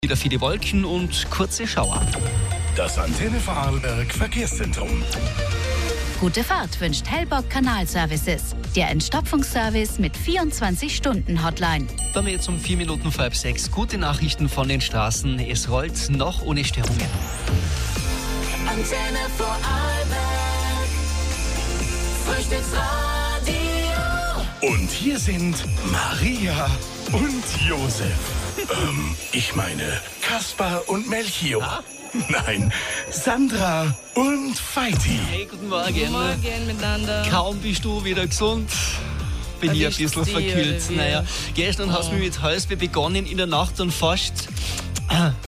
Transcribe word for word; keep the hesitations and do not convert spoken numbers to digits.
Wieder viele Wolken und kurze Schauer. Das Antenne Vorarlberg Verkehrszentrum. Gute Fahrt wünscht Hellbock Kanalservices. Der Entstopfungsservice mit vierundzwanzig-Stunden-Hotline. Bei mir jetzt um vier Minuten vor halb sechs. Gute Nachrichten von den Straßen. Es rollt noch ohne Störungen. Antenne Vorarlberg. Frühstücksradio. Und hier sind Maria und Josef. ähm, ich meine Kaspar und Melchior. Ah? Nein, Sandra und Feiti. Hey, guten Morgen. Guten Morgen miteinander. Kaum bist du wieder gesund. Bin ich ein Erwischt's bisschen dich, verkühlt. oder wie? Naja, gestern hast du mich mit Halsweh begonnen in der Nacht und fast